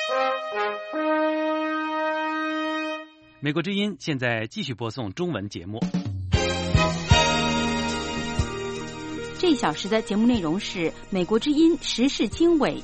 美国之音现在继续播送中文节目。 这一小时的节目内容是美国之音时事经纬。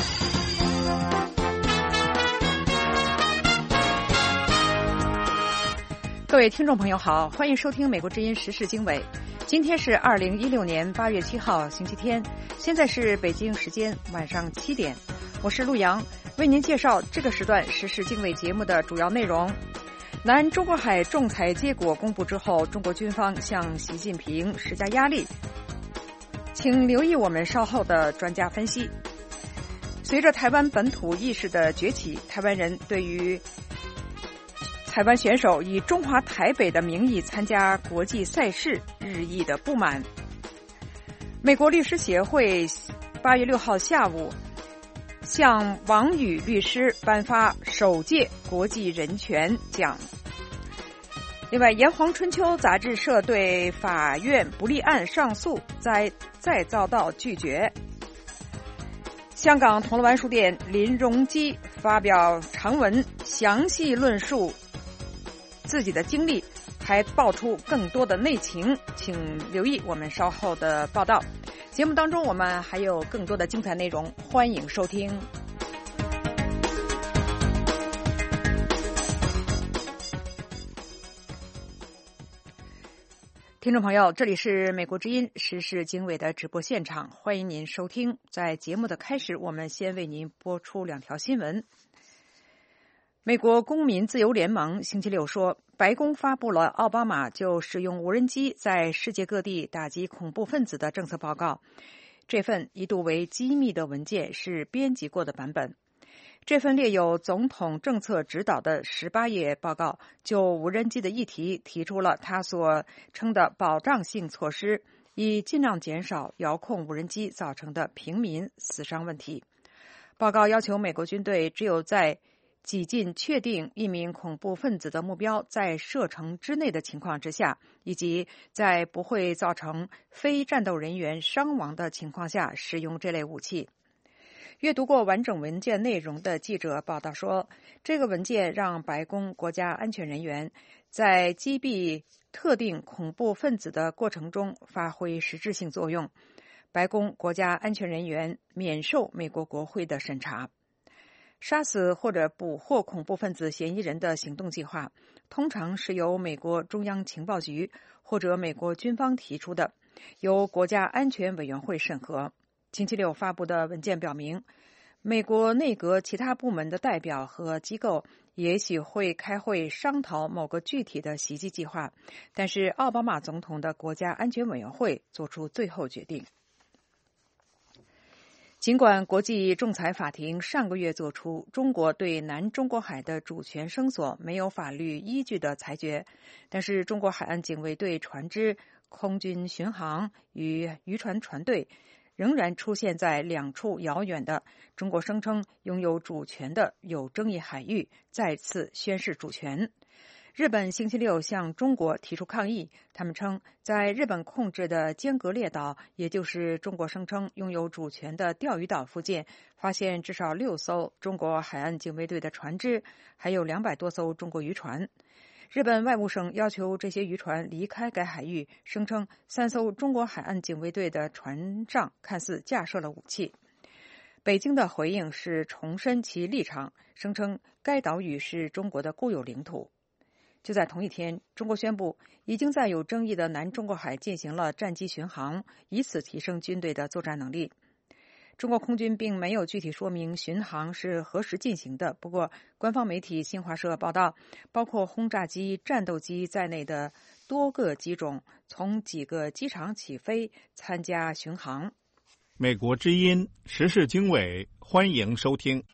各位听众朋友好，欢迎收听美国之音时事经纬。今天是2016年8月7号星期天，现在是北京时间晚上7点，我是陆洋，为您介绍这个时段时事经纬节目的主要内容。南中国海仲裁结果公布之后，中国军方向习近平施加压力，请留意我们稍后的专家分析。随着台湾本土意识的崛起，台湾人对于台湾选手以中华台北的名义参加国际赛事日益的不满。美国律师协会8月6号下午向王宇律师颁发首届国际人权奖。另外，炎黄春秋杂志社对法院不立案上诉再遭到拒绝。香港铜锣湾书店林荣基发表长文，详细论述自己的经历，还爆出更多的内情，请留意我们稍后的报道。节目当中我们还有更多的精彩内容，欢迎收听。听众朋友，这里是美国之音时事经纬的直播现场，欢迎您收听。在节目的开始，我们先为您播出2条新闻。美国公民自由联盟星期六说，白宫发布了奥巴马就使用无人机在世界各地打击恐怖分子的政策报告。这份一度为机密的文件是编辑过的版本。这份列有总统政策指导的18页报告就无人机的议题提出了他所称的保障性措施，以尽量减少遥控无人机造成的平民死伤问题。报告要求美国军队只有在几近确定一名恐怖分子的目标在射程之内的情况之下，以及在不会造成非战斗人员伤亡的情况下使用这类武器。阅读过完整文件内容的记者报道说，这个文件让白宫国家安全人员在击毙特定恐怖分子的过程中发挥实质性作用。白宫国家安全人员免受美国国会的审查。杀死或者捕获恐怖分子嫌疑人的行动计划通常是由美国中央情报局或者美国军方提出的，由国家安全委员会审核。星期六发布的文件表明，美国内阁其他部门的代表和机构也许会开会商讨某个具体的袭击计划，但是奥巴马总统的国家安全委员会做出最后决定。尽管国际仲裁法庭上个月做出中国对南中国海的主权声索没有法律依据的裁决，但是中国海岸警卫队船只、空军巡航与渔船船队仍然出现在2处遥远的中国声称拥有主权的有争议海域，再次宣示主权。日本星期六向中国提出抗议，他们称在日本控制的尖阁列岛，也就是中国声称拥有主权的钓鱼岛附近，发现至少6艘中国海岸警卫队的船只，还有200多艘中国渔船。日本外务省要求这些渔船离开该海域，声称3艘中国海岸警卫队的船上看似架设了武器。北京的回应是重申其立场，声称该岛屿是中国的固有领土。就在同一天，中国宣布已经在有争议的南中国海进行了战机巡航，以此提升军队的作战能力。中国空军并没有具体说明巡航是何时进行的，不过官方媒体新华社报道，包括轰炸机、战斗机在内的多个机种从几个机场起飞参加巡航。 美国之音时事经纬，欢迎收听。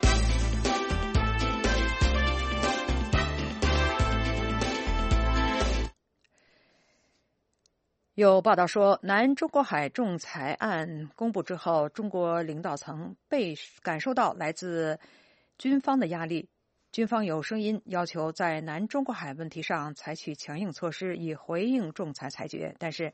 有报道说，南中国海仲裁案公布之后，中国领导层感受到来自军方的压力。军方有声音要求在南中国海问题上采取强硬措施，以回应仲裁裁决。但是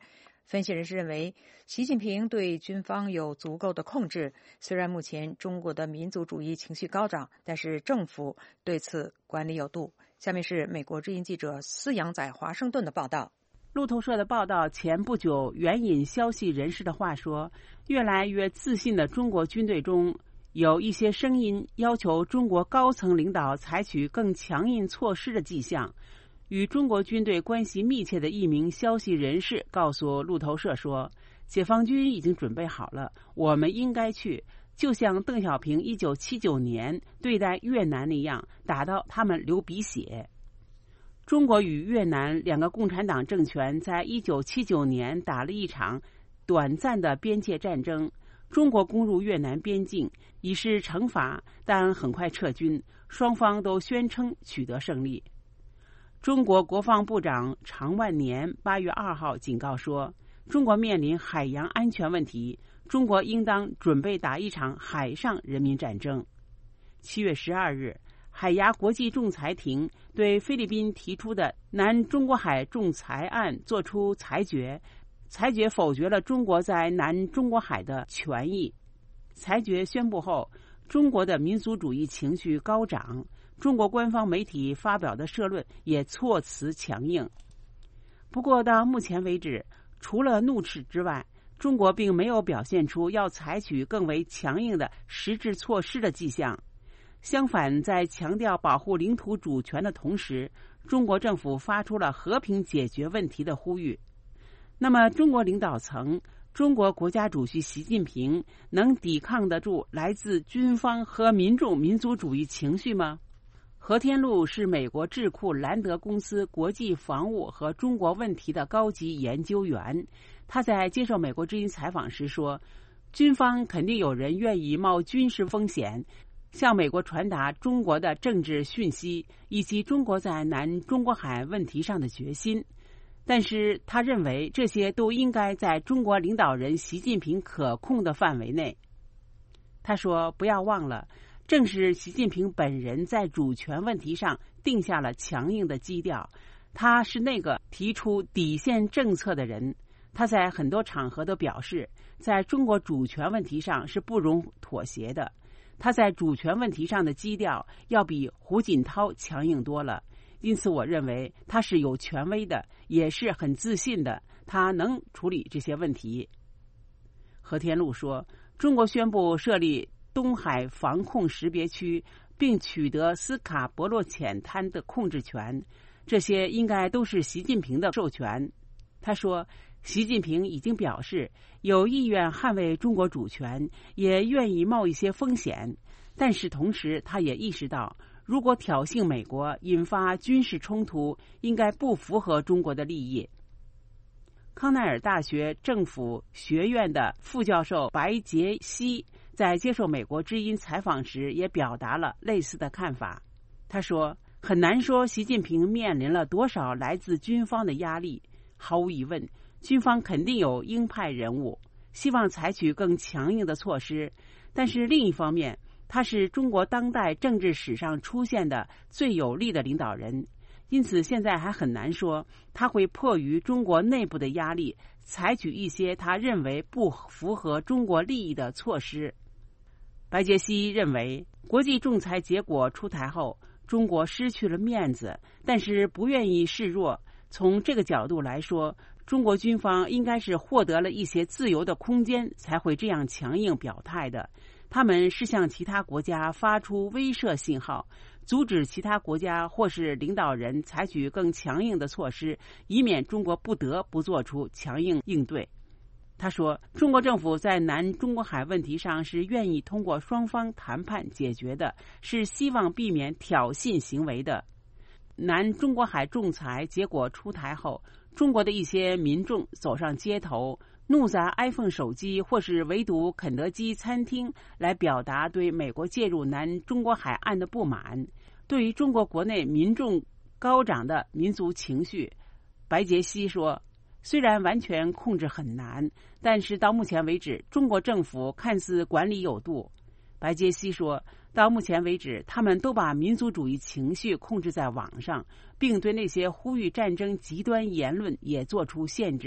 分析人士认为，习近平对军方有足够的控制。虽然目前中国的民族主义情绪高涨，但是政府对此管理有度。下面是美国之音记者司阳在华盛顿的报道。 路透社的报道前不久援引消息人士的话说，越来越自信的中国军队中有一些声音要求中国高层领导采取更强硬措施的迹象。与中国军队关系密切的一名消息人士告诉路透社说，解放军已经准备好了，我们应该去，就像邓小平1979年对待越南那样，打到他们流鼻血。中国与越南两个共产党政权在1979年打了一场短暂的边界战争，中国攻入越南边境以示惩罚，但很快撤军，双方都宣称取得胜利。中国国防部长常万年8月2号警告说，中国面临海洋安全问题，中国应当准备打一场海上人民战争。7月12日，海牙国际仲裁庭对菲律宾提出的南中国海仲裁案作出裁决，裁决否决了中国在南中国海的权益。裁决宣布后，中国的民族主义情绪高涨，中国官方媒体发表的社论也措辞强硬。不过到目前为止，除了怒斥之外，中国并没有表现出要采取更为强硬的实质措施的迹象。相反，在强调保护领土主权的同时，中国政府发出了和平解决问题的呼吁。那么中国领导层，中国国家主席习近平能抵抗得住来自军方和民众民族主义情绪吗？何天禄是美国智库兰德公司国际防务和中国问题的高级研究员。他在接受美国之音采访时说，军方肯定有人愿意冒军事风险向美国传达中国的政治讯息以及中国在南中国海问题上的决心，但是他认为这些都应该在中国领导人习近平可控的范围内。他说，不要忘了，正是习近平本人在主权问题上定下了强硬的基调，他是那个提出底线政策的人。他在很多场合都表示，在中国主权问题上是不容妥协的。他在主权问题上的基调要比胡锦涛强硬多了，因此我认为他是有权威的，也是很自信的，他能处理这些问题。何天禄说，中国宣布设立东海防控识别区，并取得斯卡伯洛浅滩的控制权，这些应该都是习近平的授权。他说，习近平已经表示有意愿捍卫中国主权，也愿意冒一些风险，但是同时他也意识到，如果挑衅美国引发军事冲突，应该不符合中国的利益。康奈尔大学政府学院的副教授白杰西在接受美国之音采访时也表达了类似的看法。他说，很难说习近平面临了多少来自军方的压力，毫无疑问，军方肯定有鹰派人物，希望采取更强硬的措施，但是另一方面，他是中国当代政治史上出现的最有力的领导人，因此现在还很难说他会迫于中国内部的压力，采取一些他认为不符合中国利益的措施。白杰西认为，国际仲裁结果出台后，中国失去了面子，但是不愿意示弱。从这个角度来说，中国军方应该是获得了一些自由的空间，才会这样强硬表态的。他们是向其他国家发出威慑信号，阻止其他国家或是领导人采取更强硬的措施，以免中国不得不做出强硬应对。他说，中国政府在南中国海问题上是愿意通过双方谈判解决的，是希望避免挑衅行为的。南中国海仲裁结果出台后，中国的一些民众走上街头，怒砸 iPhone 手机或是围堵肯德基餐厅，来表达对美国介入南中国海岸的不满。对于中国国内民众高涨的民族情绪，白杰西说，虽然完全控制很难，但是到目前为止，中国政府看似管理有度。白杰西说，到目前为止，他们都把民族主义情绪控制在网上，并对那些呼吁战争极端言论也做出限制。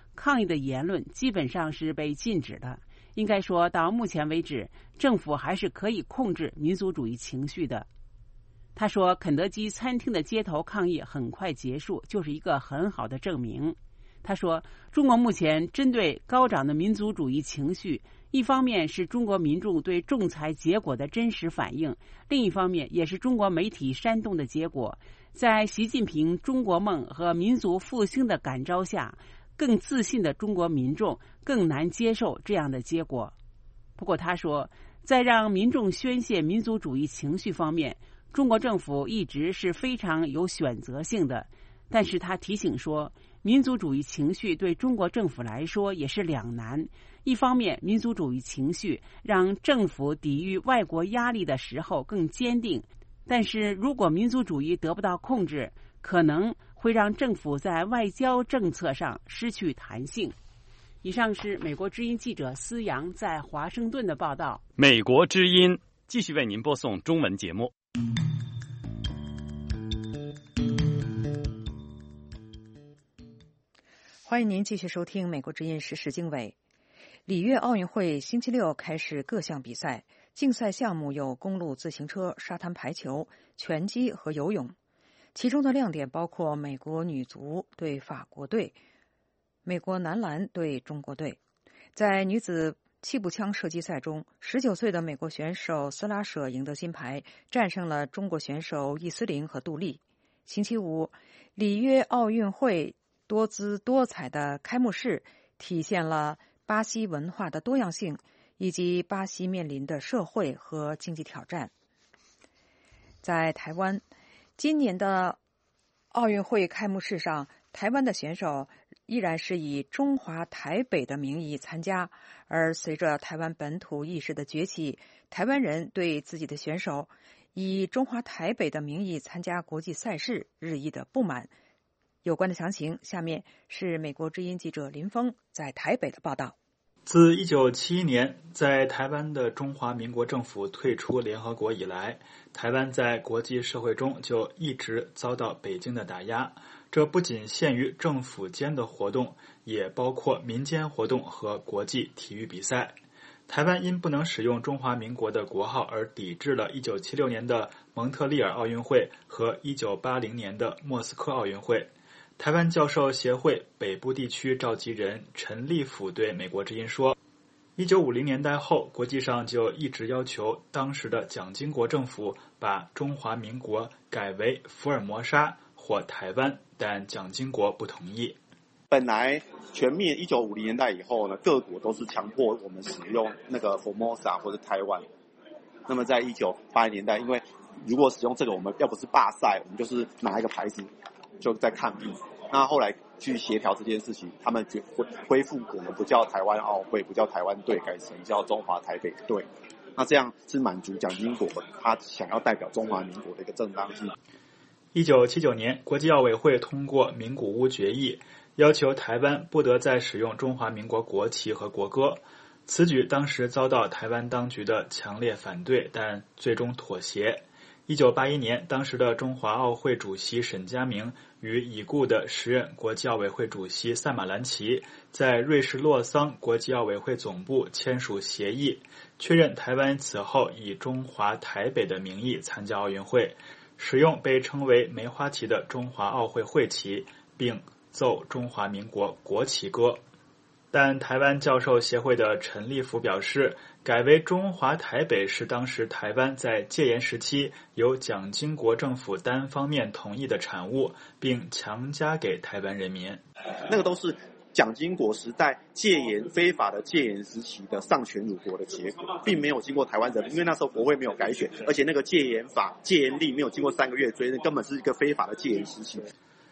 抗议的言论基本上是被禁止的。应该说，到目前为止，政府还是可以控制民族主义情绪的。他说，肯德基餐厅的街头抗议很快结束，就是一个很好的证明。他说，中国目前针对高涨的民族主义情绪，一方面是中国民众对仲裁结果的真实反应，另一方面也是中国媒体煽动的结果。在习近平中国梦和民族复兴的感召下，更自信的中国民众更难接受这样的结果。不过他说，在让民众宣泄民族主义情绪方面，中国政府一直是非常有选择性的。但是他提醒说，民族主义情绪对中国政府来说也是两难。一方面，民族主义情绪让政府抵御外国压力的时候更坚定，但是如果民族主义得不到控制，可能会让政府在外交政策上失去弹性。以上是美国之音记者思阳在华盛顿的报道。 美国之音继续为您播送中文节目。 欢迎您继续收听美国之音时事经纬。里约奥运会星期六开始各项比赛，竞赛项目有公路自行车、沙滩排球、拳击和游泳。其中的亮点包括美国女足对法国队、美国男篮对中国队。在女子气步枪射击赛中，19岁的美国选手斯拉舍赢得金牌，战胜了中国选手易思玲和杜丽。星期五，里约奥运会多姿多彩的开幕式体现了巴西文化的多样性，以及巴西面临的社会和经济挑战。在台湾，今年的奥运会开幕式上，台湾的选手依然是以中华台北的名义参加，而随着台湾本土意识的崛起，台湾人对自己的选手以中华台北的名义参加国际赛事日益的不满。有关的详情，下面是美国之音记者林峰在台北的报道。 自1971年在台湾的中华民国政府退出联合国以来，台湾在国际社会中就一直遭到北京的打压。这不仅限于政府间的活动，也包括民间活动和国际体育比赛。台湾因不能使用中华民国的国号而抵制了1976年的蒙特利尔奥运会和1980年的莫斯科奥运会。台湾教授协会北部地区召集人陈立甫对美国之音说，1950年代后，国际上就一直要求当时的蒋经国政府把中华民国改为福尔摩沙或台湾，但蒋经国不同意。 本来全面1950年代以后呢，各国都是强迫我们使用那个 Formosa 或者台湾。那么在1980年代，因为如果使用这个，我们要不是罢赛，我们就是拿一个牌子就在抗议。那后来去协调这件事情，他们就恢复我们不叫台湾奥会，不叫台湾队，改成叫中华台北队。那这样是满足蒋经国他想要代表中华民国的一个正当性。 1979年，国际奥委会通过名古屋决议，要求台湾不得再使用中华民国国旗和国歌。此举当时遭到台湾当局的强烈反对，但最终妥协。1981年，当时的中华奥会主席沈佳明与已故的时任国际奥委会主席萨马兰奇在瑞士洛桑国际奥委会总部签署协议，确认台湾此后以中华台北的名义参加奥运会，使用被称为梅花旗的中华奥会会旗，并奏中华民国国旗歌。但台湾教授协会的陈立甫表示，改为中华台北是当时台湾在戒严时期由蒋经国政府单方面同意的产物，并强加给台湾人民。 那个都是蒋经国时代戒严非法的戒严时期的丧权辱国的结果，并没有经过台湾人民，因为那时候国会没有改选，而且那个戒严法戒严令没有经过3个月追，那根本是一个非法的戒严时期。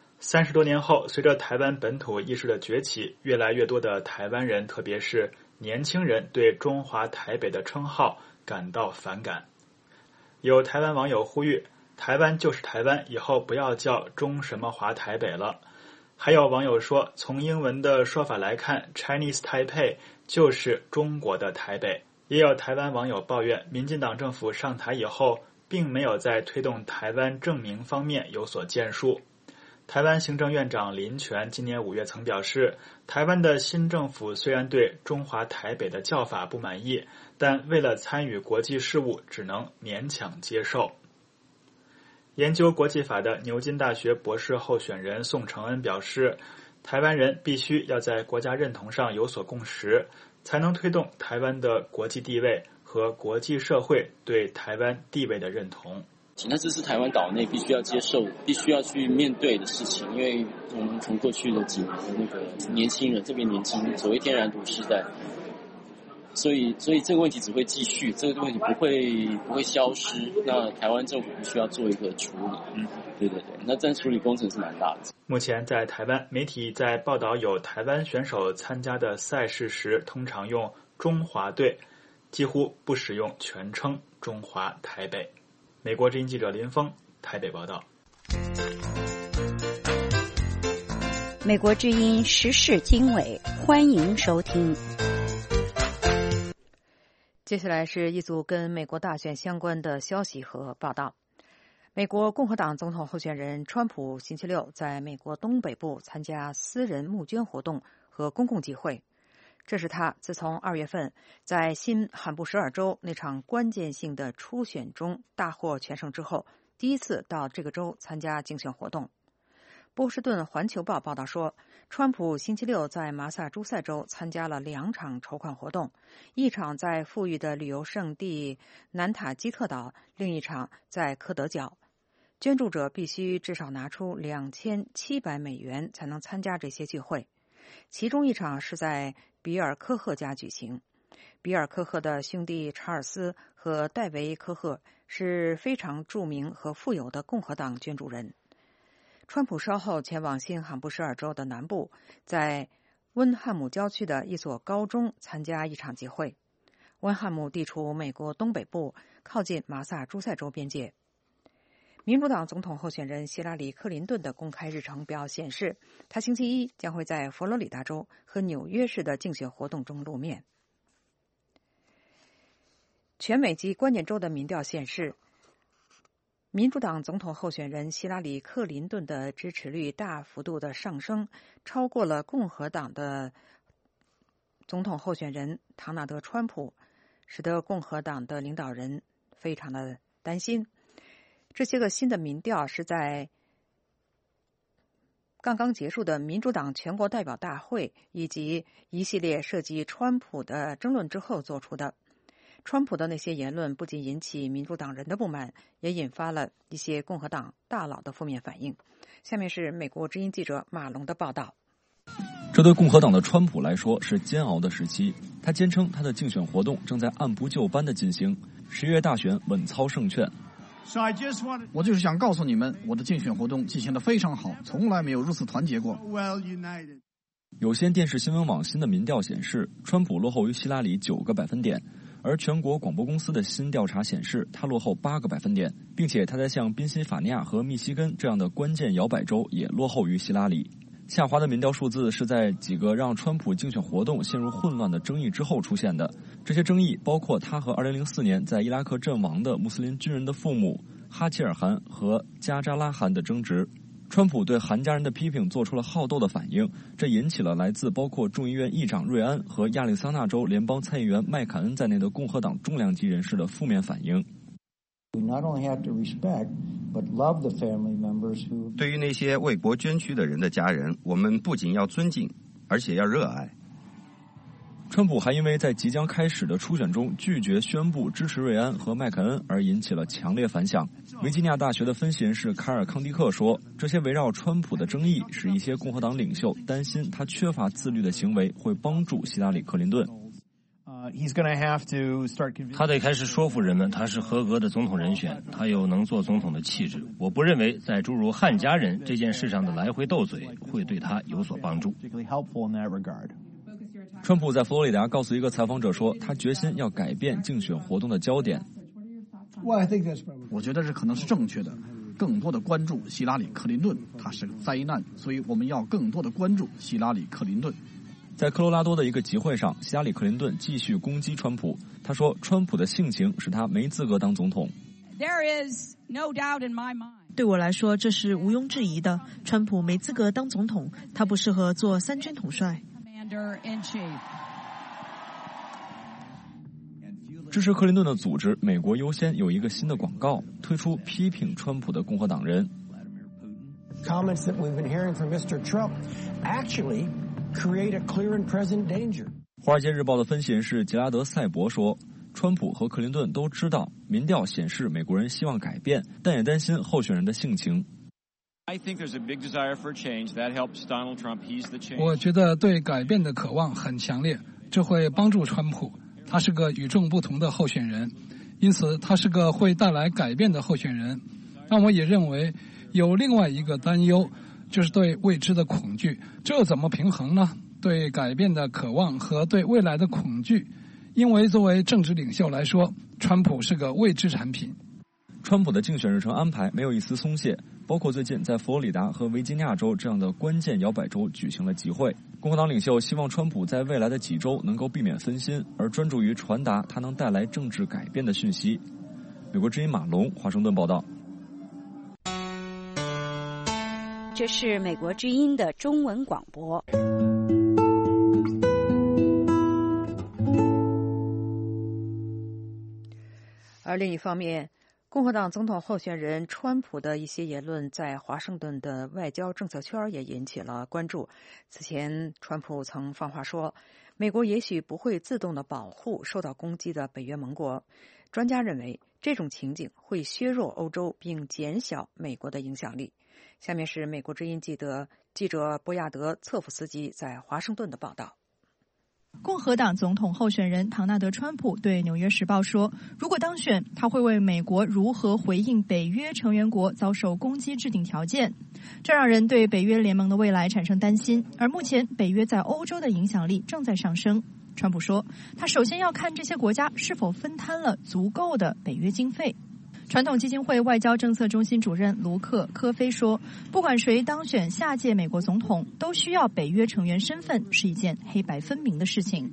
30多年后，随着台湾本土意识的崛起，越来越多的台湾人，特别是年轻人，对中华台北的称号感到反感。有台湾网友呼吁，台湾就是台湾，以后不要叫中什么华台北了。还有网友说，从英文的说法来看， Chinese Taipei 就是中国的台北。也有台湾网友抱怨，民进党政府上台以后，并没有在推动台湾正名方面有所建树。 台湾行政院长林权今年5月曾表示，台湾的新政府虽然对中华台北的叫法不满意，但为了参与国际事务，只能勉强接受。研究国际法的牛津大学博士候选人宋承恩表示，台湾人必须要在国家认同上有所共识，才能推动台湾的国际地位和国际社会对台湾地位的认同。 那这是台湾岛内必须要接受、必须要去面对的事情，因为从过去的几年的那个年轻人，特别年轻，所谓天然独时代，所以这个问题只会继续，这个问题不会消失。那台湾政府必须要做一个处理，对，那这处理工程是蛮大的。 目前在台湾，媒体在报道有台湾选手参加的赛事时，通常用中华队，几乎不使用全称中华台北。美国之音记者林峰台北报道。 美国之音时事经纬，欢迎收听。 接下来是一组跟美国大选相关的消息和报道。美国共和党总统候选人川普星期六在美国东北部参加私人募捐活动和公共集会，这是他自从2月份在新罕布什尔州那场关键性的初选中大获全胜之后，第一次到这个州参加竞选活动。波士顿环球报报道说，川普星期六在马萨诸塞州参加了2场筹款活动，一场在富裕的旅游胜地南塔基特岛，另一场在科德角。捐助者必须至少拿出$2700才能参加这些聚会，其中一场是在比尔科赫家举行。比尔科赫的兄弟查尔斯和戴维科赫是非常著名和富有的共和党捐助人。川普稍后前往新罕布什尔州的南部，在温汉姆郊区的一所高中参加一场集会。温汉姆地处美国东北部，靠近马萨诸塞州边界。民主党总统候选人希拉里·克林顿的公开日程表显示，他星期一将会在佛罗里达州和纽约市的竞选活动中露面。全美及关键州的民调显示，民主党总统候选人希拉里·克林顿的支持率大幅度的上升，超过了共和党的总统候选人唐纳德·川普，使得共和党的领导人非常的担心。这些个新的民调是在刚刚结束的民主党全国代表大会以及一系列涉及川普的争论之后做出的。川普的那些言论不仅引起民主党人的不满，也引发了一些共和党大佬的负面反应。下面是美国之音记者马龙的报道。 这对共和党的川普来说是煎熬的时期，他坚称他的竞选活动正在按部就班地进行，11月大选稳操胜券。 我就是想告诉你们，我的竞选活动进行得非常好，从来没有如此团结过。 有线电视新闻网新的民调显示，川普落后于希拉里9个百分点，而全国广播公司的新调查显示，他落后8个百分点，并且他在像宾夕法尼亚和密西根这样的关键摇摆州也落后于希拉里。下滑的民调数字是在几个让川普竞选活动陷入混乱的争议之后出现的。这些争议包括他和2004年在伊拉克阵亡的穆斯林军人的父母哈切尔汗和加扎拉汗的争执。川普对韩家人的批评做出了好斗的反应，这引起了来自包括众议院议长瑞安和亚利桑那州联邦参议员麦凯恩在内的共和党重量级人士的负面反应。 对于那些为国捐躯的人的家人，我们不仅要尊敬，而且要热爱。 川普还因为在即将开始的初选中拒绝宣布支持瑞安和麦凯恩而引起了强烈反响。维吉尼亚大学的分析人士卡尔康蒂克说，这些围绕川普的争议使一些共和党领袖担心他缺乏自律的行为会帮助希拉里·克林顿。 他得开始说服人们他是合格的总统人选，他有能做总统的气质。我不认为在诸如汉家人这件事上的来回斗嘴会对他有所帮助。 川普在佛罗里达告诉一个采访者说，他决心要改变竞选活动的焦点。 我觉得这可能是正确的，更多的关注希拉里·克林顿，他是个灾难，所以我们要更多的关注希拉里·克林顿。 在科罗拉多的一个集会上，希拉里·克林顿继续攻击川普。他说，川普的性情使他没资格当总统。 对我来说，这是毋庸置疑的。川普没资格当总统，他不适合做三军统帅。 支持克林顿的组织美国优先有一个新的广告，推出批评川普的共和党人。 Comments that we've been hearing from Mr. Trump actually create a clear and present danger. 华尔街日报的分析人士杰拉德·赛博说，川普和克林顿都知道民调显示美国人希望改变，但也担心候选人的性情。 我觉得对改变的渴望很强烈，这会帮助川普。他是个与众不同的候选人，因此他是个会带来改变的候选人。但我也认为有另外一个担忧，就是对未知的恐惧。这怎么平衡呢？对改变的渴望和对未来的恐惧。因为作为政治领袖来说，川普是个未知产品。 川普的竞选日程安排没有一丝松懈，包括最近在佛罗里达和维吉尼亚州这样的关键摇摆州举行了集会。共和党领袖希望川普在未来的几周能够避免分心，而专注于传达他能带来政治改变的讯息。美国之音马龙华盛顿报道。 这是美国之音的中文广播。 而另一方面，共和党总统候选人川普的一些言论在华盛顿的外交政策圈也引起了关注。此前，川普曾放话说，美国也许不会自动的保护受到攻击的北约盟国。专家认为，这种情景会削弱欧洲并减小美国的影响力。下面是美国之音记者波亚德·策夫斯基在华盛顿的报道。 共和党总统候选人唐纳德·川普对《纽约时报》说，如果当选，他会为美国如何回应北约成员国遭受攻击制定条件。这让人对北约联盟的未来产生担心，而目前北约在欧洲的影响力正在上升。川普说，他首先要看这些国家是否分摊了足够的北约经费。传统基金会外交政策中心主任卢克·科菲说，不管谁当选下届美国总统，都需要北约成员身份，是一件黑白分明的事情。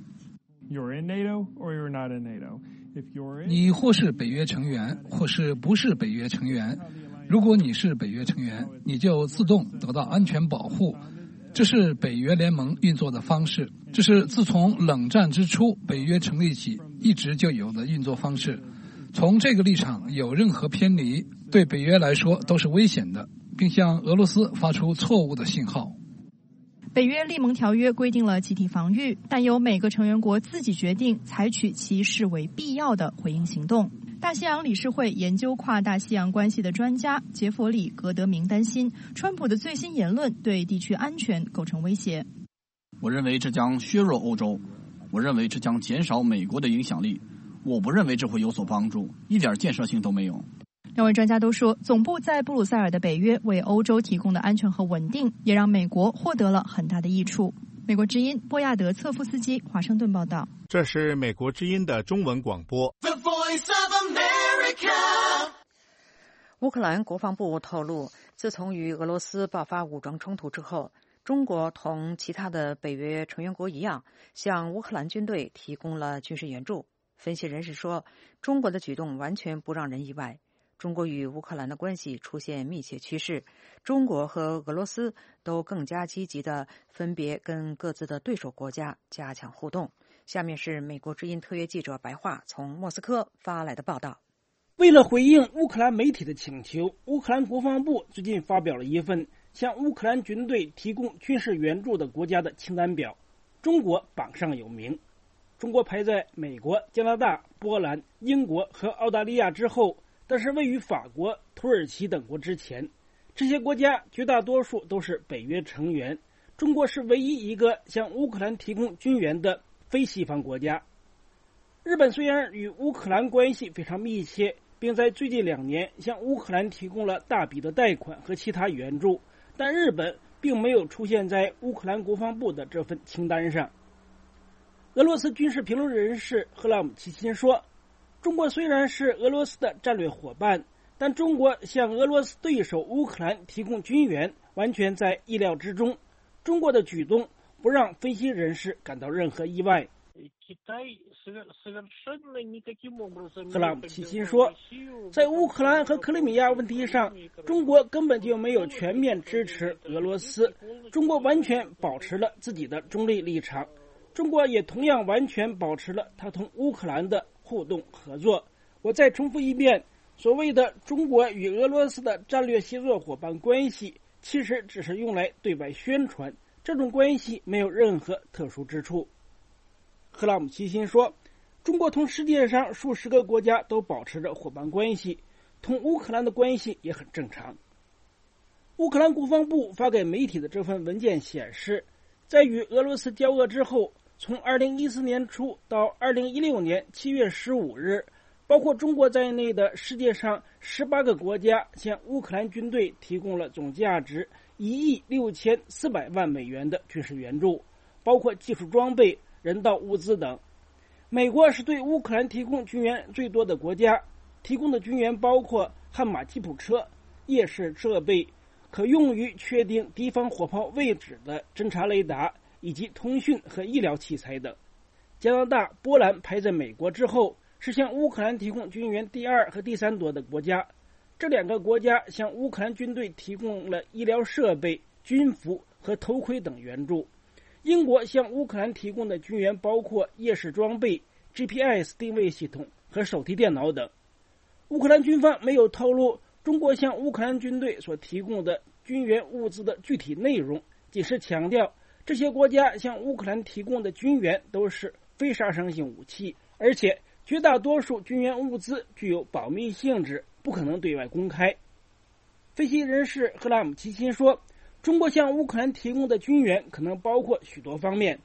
你或是北约成员，或是不是北约成员。如果你是北约成员，你就自动得到安全保护。这是北约联盟运作的方式，这是自从冷战之初北约成立起一直就有的运作方式。从这个立场有任何偏离，对北约来说都是危险的，并向俄罗斯发出错误的信号。 北约利盟条约规定了集体防御，但由每个成员国自己决定采取其视为必要的回应行动。大西洋理事会研究跨大西洋关系的专家杰弗里·格德明担心，川普的最新言论对地区安全构成威胁。 我认为这将削弱欧洲，我认为这将减少美国的影响力。我不认为这会有所帮助，一点建设性都没有。 两位专家都说，总部在布鲁塞尔的北约为欧洲提供的安全和稳定，也让美国获得了很大的益处。美国之音波亚德·策夫斯基华盛顿报道。 这是美国之音的中文广播。The Voice of America。乌克兰国防部透露，自从与俄罗斯爆发武装冲突之后，中国同其他的北约成员国一样，向乌克兰军队提供了军事援助。分析人士说，中国的举动完全不让人意外。中国与乌克兰的关系出现密切趋势，中国和俄罗斯都更加积极地分别跟各自的对手国家加强互动。下面是美国之音特约记者白桦从莫斯科发来的报道。 为了回应乌克兰媒体的请求，乌克兰国防部最近发表了一份向乌克兰军队提供军事援助的国家的清单表，中国榜上有名。中国排在美国、加拿大、波兰、英国和澳大利亚之后，但是位于法国、土耳其等国之前。这些国家绝大多数都是北约成员，中国是唯一一个向乌克兰提供军援的非西方国家。日本虽然与乌克兰关系非常密切，并在最近2年向乌克兰提供了大笔的贷款和其他援助，但日本并没有出现在乌克兰国防部的这份清单上。俄罗斯军事评论人士赫拉姆齐钦说，中国虽然是俄罗斯的战略伙伴，但中国向俄罗斯对手乌克兰提供军援完全在意料之中。中国的举动不让分析人士感到任何意外。 赫拉姆齐钦说，在乌克兰和克里米亚问题上，中国根本就没有全面支持俄罗斯，中国完全保持了自己的中立立场。中国也同样完全保持了他同乌克兰的互动合作。我再重复一遍，所谓的中国与俄罗斯的战略协作伙伴关系，其实只是用来对外宣传，这种关系没有任何特殊之处。赫拉姆齐钦说，中国同世界上数十个国家都保持着伙伴关系，同乌克兰的关系也很正常。乌克兰国防部发给媒体的这份文件显示，在与俄罗斯交恶之后，从2014年初到2016年7月15日，包括中国在内的世界上18个国家向乌克兰军队提供了总价值1.64亿美元的军事援助，包括技术装备、人道物资等。美国是对乌克兰提供军援最多的国家，提供的军援包括悍马吉普车、夜视设备、可用于确定敌方火炮位置的侦察雷达，以及通讯和医疗器材等。加拿大、波兰排在美国之后，是向乌克兰提供军援第2和第3多的国家。这2个国家向乌克兰军队提供了医疗设备、军服和头盔等援助。英国向乌克兰提供的军援包括夜视装备、GPS 定位系统和手提电脑等。乌克兰军方没有透露中国向乌克兰军队所提供的军援物资的具体内容，仅是强调这些国家向乌克兰提供的军援都是非杀伤性武器，而且绝大多数军援物资具有保密性质，不可能对外公开。分析人士赫拉姆齐钦说，中国向乌克兰提供的军援可能包括许多方面。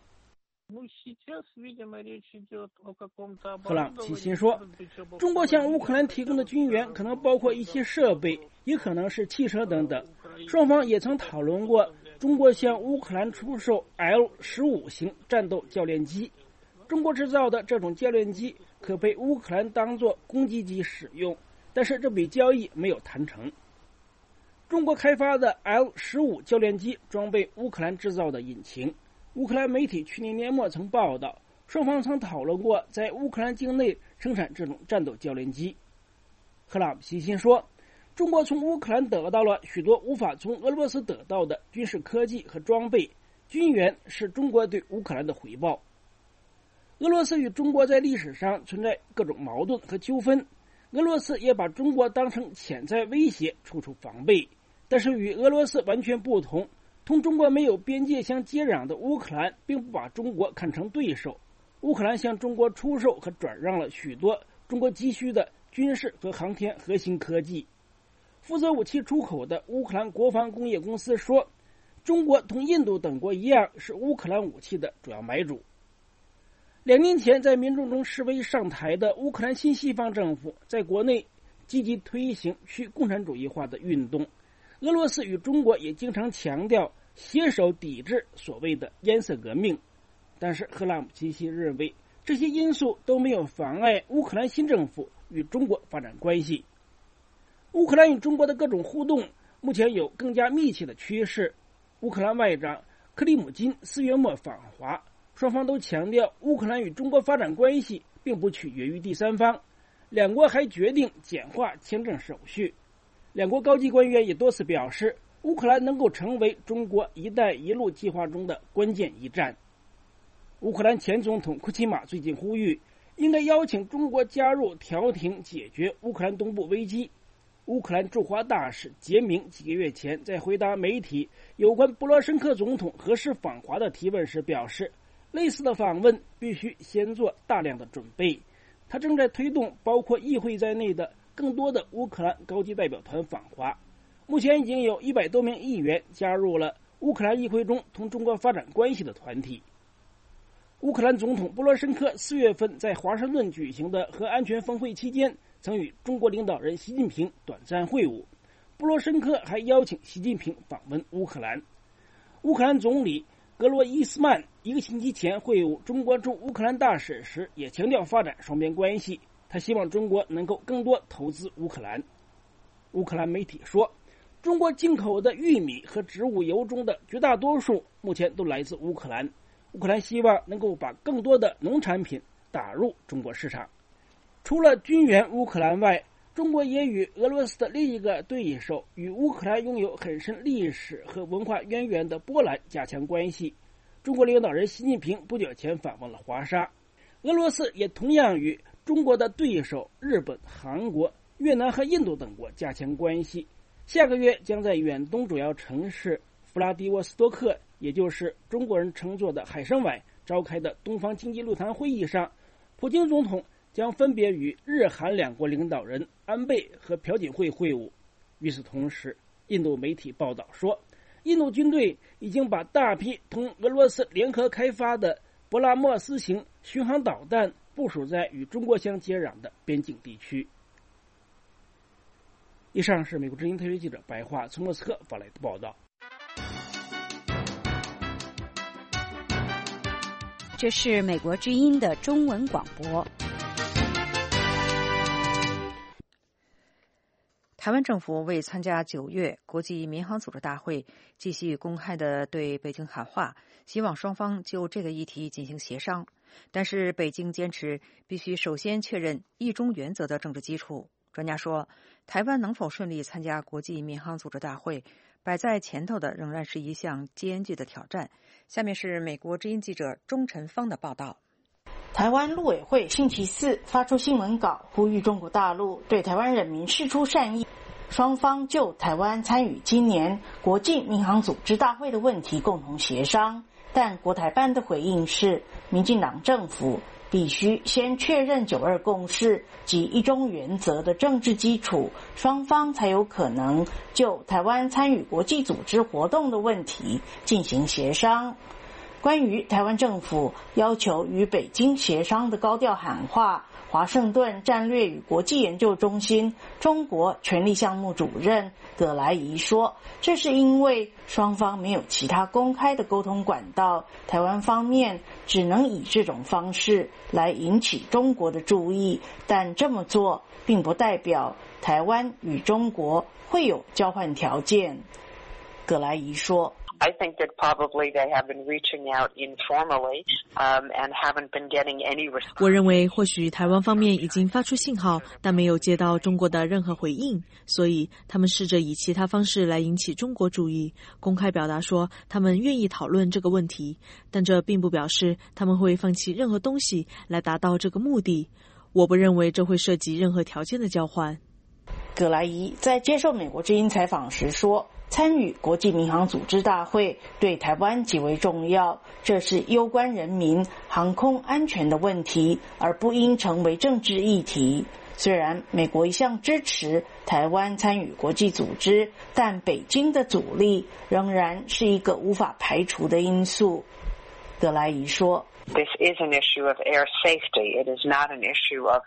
赫拉姆齐钦说，中国向乌克兰提供的军援可能包括一些设备，也可能是汽车等等。双方也曾讨论过中国向乌克兰出售 L-15 型战斗教练机。中国制造的这种教练机可被乌克兰当作攻击机使用，但是这笔交易没有谈成。中国开发的 L-15 教练机装备乌克兰制造的引擎。乌克兰媒体去年年末曾报道，双方曾讨论过在乌克兰境内生产这种战斗教练机。赫拉姆齐钦说，中国从乌克兰得到了许多无法从俄罗斯得到的军事科技和装备，军援是中国对乌克兰的回报。俄罗斯与中国在历史上存在各种矛盾和纠纷，俄罗斯也把中国当成潜在威胁，处处防备。但是与俄罗斯完全不同，同中国没有边界相接壤的乌克兰并不把中国看成对手。乌克兰向中国出售和转让了许多中国急需的军事和航天核心科技。负责武器出口的乌克兰国防工业公司说，中国同印度等国一样是乌克兰武器的主要买主。2年前在民众中示威上台的乌克兰新西方政府在国内积极推行去共产主义化的运动。俄罗斯与中国也经常强调携手抵制所谓的颜色革命，但是赫拉姆齐钦认为这些因素都没有妨碍乌克兰新政府与中国发展关系。乌克兰与中国的各种互动目前有更加密切的趋势。乌克兰外长克里姆金4月末访华，双方都强调乌克兰与中国发展关系并不取决于第三方，两国还决定简化签证手续。两国高级官员也多次表示，乌克兰能够成为中国“一带一路”计划中的关键一站。乌克兰前总统库奇马最近呼吁，应该邀请中国加入调停解决乌克兰东部危机。乌克兰驻华大使杰明几个月前在回答媒体有关波罗申科总统何时访华的提问时表示，类似的访问必须先做大量的准备。他正在推动包括议会在内的更多的乌克兰高级代表团访华。目前已经有100多名议员加入了乌克兰议会中同中国发展关系的团体。乌克兰总统波罗申科4月份在华盛顿举行的核安全峰会期间，曾与中国领导人习近平短暂会晤。波罗申科还邀请习近平访问乌克兰。乌克兰总理格罗伊斯曼1个星期前会晤中国驻乌克兰大使时，也强调发展双边关系。他希望中国能够更多投资乌克兰。乌克兰媒体说，中国进口的玉米和植物油中的绝大多数目前都来自乌克兰。 乌克兰希望能够把更多的农产品打入中国市场。除了军援乌克兰外，中国也与俄罗斯的另一个对手，与乌克兰拥有很深历史和文化渊源的波兰加强关系。中国领导人习近平不久前访问了华沙。俄罗斯也同样与中国的对手日本、韩国、越南和印度等国加强关系。下个月将在远东主要城市弗拉迪沃斯多克，也就是中国人称作的海参崴召开的东方经济论坛会议上，普京总统将分别与日韩两国领导人安倍和朴槿惠会晤。与此同时，印度媒体报道说，印度军队已经把大批同俄罗斯联合开发的勃拉莫斯型巡航导弹部署在与中国相接壤的边境地区。以上是美国之音特约记者白桦从莫斯科发来的报道。 这是美国之音的中文广播。 台湾政府为参加9月国际民航组织大会，继续公开地对北京喊话，希望双方就这个议题进行协商。但是北京坚持必须首先确认一中原则的政治基础。专家说，台湾能否顺利参加国际民航组织大会，摆在前头的仍然是一项艰巨的挑战。下面是美国之音记者钟晨芳的报道。 台湾陆委会星期四发出新闻稿，呼吁中国大陆对台湾人民释出善意，双方就台湾参与今年国际民航组织大会的问题共同协商。但国台办的回应是，民进党政府必须先确认9·2共识及一中原则的政治基础，双方才有可能就台湾参与国际组织活动的问题进行协商。关于台湾政府要求与北京协商的高调喊话，华盛顿战略与国际研究中心中国权力项目主任葛莱仪说，这是因为双方没有其他公开的沟通管道，台湾方面只能以这种方式来引起中国的注意，但这么做并不代表台湾与中国会有交换条件。葛莱仪说 I think that probably they have been reaching out informally, and haven't been getting any response. 我认为或许台湾方面已经发出信号，但没有接到中国的任何回应，所以他们试着以其他方式来引起中国注意，公开表达说他们愿意讨论这个问题，但这并不表示他们会放弃任何东西来达到这个目的。我不认为这会涉及任何条件的交换。 葛莱仪在接受美国之音采访时说，参与国际民航组织大会对台湾极为重要，这是攸关人民航空安全的问题，而不应成为政治议题。虽然美国一向支持台湾参与国际组织，但北京的阻力仍然是一个无法排除的因素。葛莱仪说 This is an issue of air safety. It is not an issue of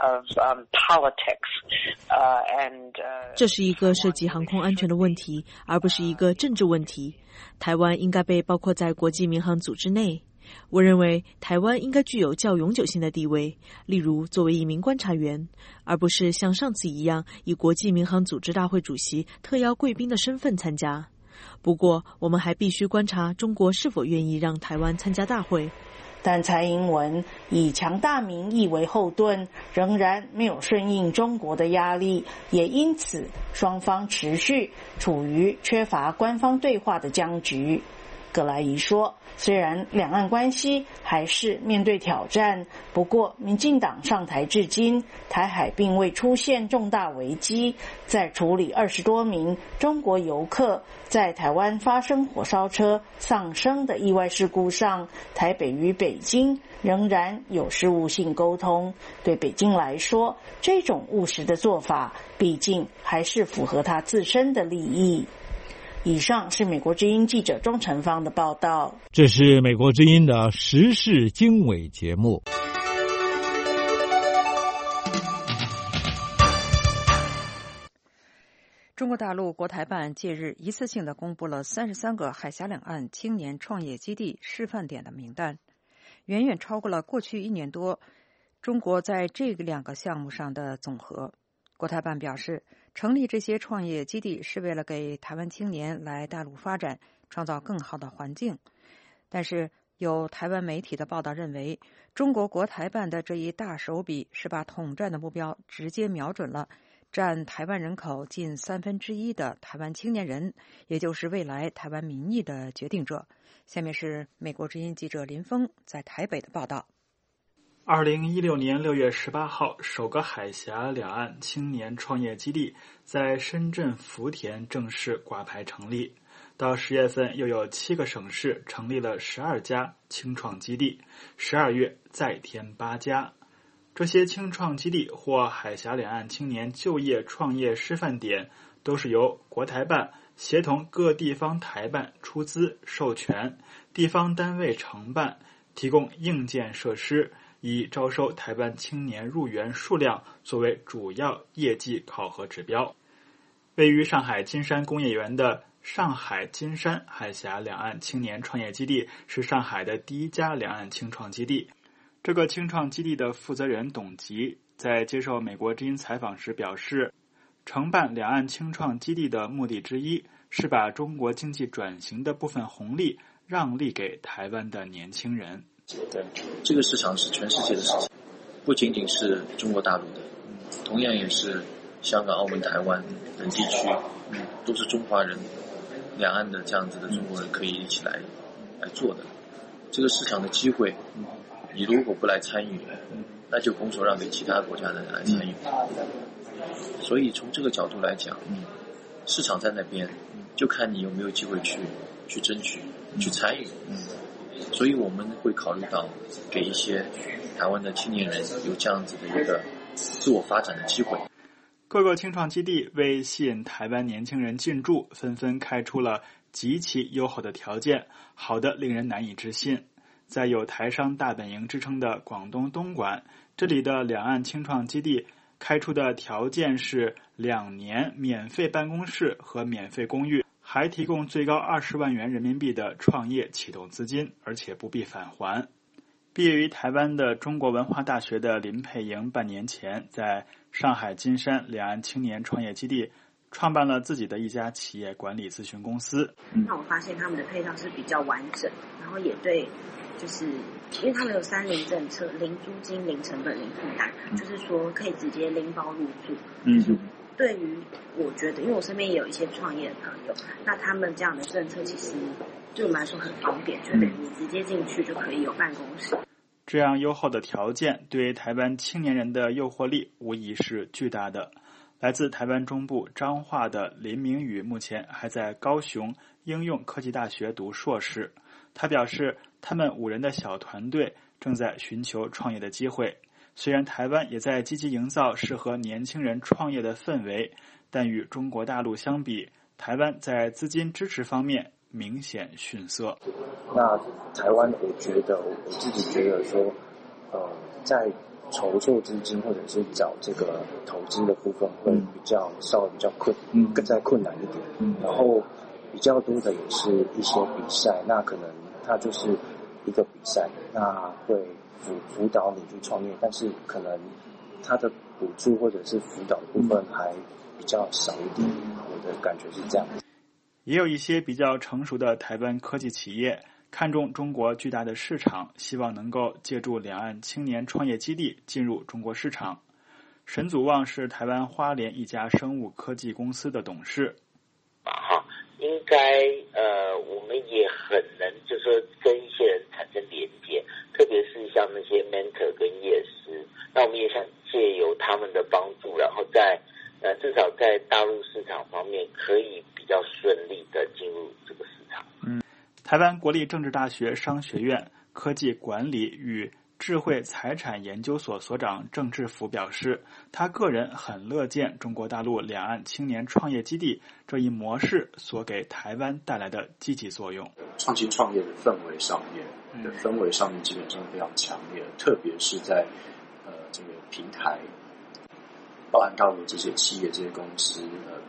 politics. 这是一个涉及航空安全的问题，而不是一个政治问题。台湾应该被包括在国际民航组织内。我认为台湾应该具有较永久性的地位，例如作为一名观察员，而不是像上次一样以国际民航组织大会主席特邀贵宾的身份参加。不过，我们还必须观察中国是否愿意让台湾参加大会。 但蔡英文以强大民意为后盾，仍然没有顺应中国的压力，也因此双方持续处于缺乏官方对话的僵局。葛莱仪说，虽然两岸关系还是面对挑战，不过民进党上台至今，台海并未出现重大危机。在处理20多名中国游客在台湾发生火烧车丧生的意外事故上，台北与北京仍然有事务性沟通。对北京来说，这种务实的做法毕竟还是符合他自身的利益。以上是美国之音记者钟晨芳的报道。 这是美国之音的时事经纬节目。 中国大陆国台办近日一次性地公布了33个海峡两岸青年创业基地示范点的名单，远远超过了过去1年多中国在这2个项目上的总和。国台办表示，成立这些创业基地是为了给台湾青年来大陆发展创造更好的环境，但是有台湾媒体的报道认为，中国国台办的这一大手笔是把统战的目标直接瞄准了占台湾人口近1/3的台湾青年人，也就是未来台湾民意的决定者。下面是美国之音记者林峰在台北的报道。 2016年6月18号，首个海峡两岸青年创业基地在深圳福田正式挂牌成立。到10月份，又有7个省市成立了12家青创基地，12月再添8家。这些青创基地或海峡两岸青年就业创业示范点，都是由国台办协同各地方台办出资授权，地方单位承办，提供硬件设施，以招收台湾青年入园数量作为主要业绩考核指标。位于上海金山工业园的上海金山海峡两岸青年创业基地是上海的第一家两岸青创基地。这个青创基地的负责人董吉在接受美国之音采访时表示，承办两岸青创基地的目的之一是把中国经济转型的部分红利让利给台湾的年轻人。 对，这个市场是全世界的市场，不仅仅是中国大陆的，同样也是香港、澳门、台湾等地区，都是中华人两岸的这样子的中国人可以一起来做的。这个市场的机会，你如果不来参与，那就拱手让给其他国家的人来参与。所以从这个角度来讲，市场在那边，就看你有没有机会去争取、去参与。所以我们会考虑到给一些台湾的青年人有这样子的一个自我发展的机会。 各个青创基地为吸引台湾年轻人进驻，纷纷开出了极其优厚的条件，好得令人难以置信。在有台商大本营之称的广东东莞，这里的两岸青创基地开出的条件是2年免费办公室和免费公寓，还提供最高20万元人民币的创业启动资金，而且不必返还。毕业于台湾的中国文化大学的林佩莹半年前在上海金山两岸青年创业基地创办了自己的一家企业管理咨询公司。 那我发现他们的配套是比较完整，然后也对，就是因为他们有30政策，零租金、零成本、零负担，就是说可以直接拎包入住。就是对于我觉得，因为我身边也有一些创业的朋友，那他们这样的政策其实对我们来说很方便，就等于你直接进去就可以有办公室。 这样优厚的条件对台湾青年人的诱惑力无疑是巨大的。来自台湾中部彰化的林明宇目前还在高雄应用科技大学读硕士。他表示，他们5人的小团队正在寻求创业的机会。虽然台湾也在积极营造适合年轻人创业的氛围，但与中国大陆相比，台湾在资金支持方面明显逊色。 那台湾我自己觉得说，在筹措资金或者是找这个投资的部分会稍微比较更再困难一点。然后比较多的也是一些比赛，那可能它就是一个比赛，那会辅导你去创业，但是可能它的补助或者是辅导的部分还比较少一点，我的感觉是这样。 也有一些比较成熟的台湾科技企业看中中国巨大的市场，希望能够借助两岸青年创业基地进入中国市场。沈祖旺是台湾花莲一家生物科技公司的董事。 应该我们也很能就是说跟一些人产生连接，特别是像那些 mentor 跟业师，那我们也想借由他们的帮助，然后在至少在大陆市场方面可以比较顺利的进入这个市场。 台湾国立政治大学商学院科技管理与智慧财产研究所所长郑志福表示，他个人很乐见中国大陆两岸青年创业基地这一模式所给台湾带来的积极作用。 创新创业的氛围上面基本上非常强烈，特别是在这个平台，包含大陆这些企业、这些公司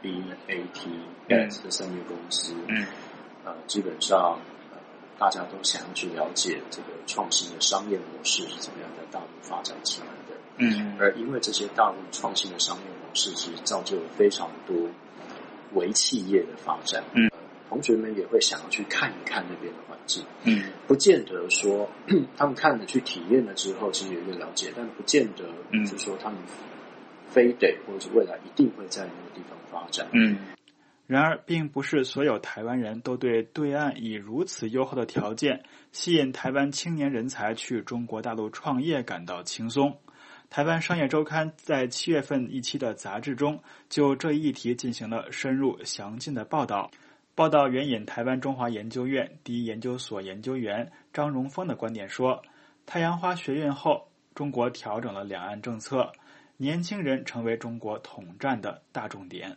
BAT 的生意公司，基本上大家都想要去了解这个创新的商业模式是怎么样在大陆发展起来的。而因为这些大陆创新的商业模式，其实造就了非常多微企业的发展。 同学们也会想要去看一看那边的环境。不见得说他们看了去体验了之后，其实有一个了解，但不见得就是说他们非得或者是未来一定会在那个地方发展。 然而，并不是所有台湾人都对对岸以如此优厚的条件吸引台湾青年人才去中国大陆创业感到轻松。台湾商业周刊在7月份一期的杂志中就这一议题进行了深入详尽的报道。报道援引台湾中华研究院第一研究所研究员张荣峰的观点说，太阳花学运后，中国调整了两岸政策，年轻人成为中国统战的大重点。